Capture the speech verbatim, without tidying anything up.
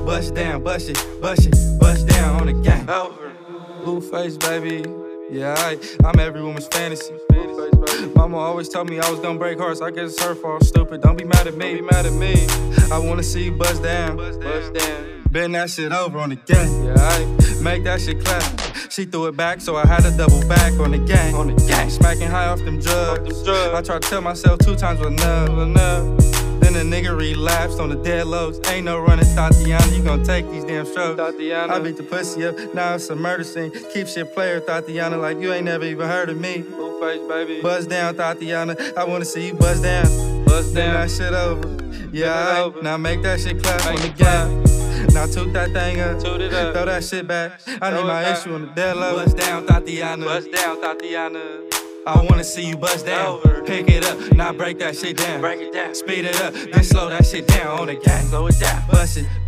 Bust down, bust it, bust it, bust down on the gang. Over. Blueface, baby. Yeah, I, I'm every woman's fantasy. Mama always told me I was gonna break hearts. I guess it's her fault, stupid. Don't be mad at me. Don't be mad at me. I wanna see you bust down. Bust down. Bend that shit over on the gang. Yeah, I Make that shit clap. She threw it back, so I had to double back on the gang. on the gang. Smacking high off them drugs. Off them drugs. I tried to tell myself two times was enough. Enough. Then the nigga relapsed on the dead lows. Ain't no running, Tatiana. You gon' take these damn strokes. Tatiana. I beat the pussy up, now it's a murder scene. Keep shit player, Tatiana, like you ain't never even heard of me. Blueface, baby. Buzz down, Tatiana. I wanna see you buzz down. Bust Bend down. that shit over. Yeah, Bend it I, over. now make that shit clap Make on the it clap. gang. Now toot that thing up. Toot it up. Throw that shit back. I Throw need it my back. issue on the dead low. Buzz down, Tatiana. Bust down, Tatiana. I wanna see you buzz down. Over. Pick it up, now break that shit down. Break it down. Speed it up, then slow that shit down on the gang. Slow it down. Bust it,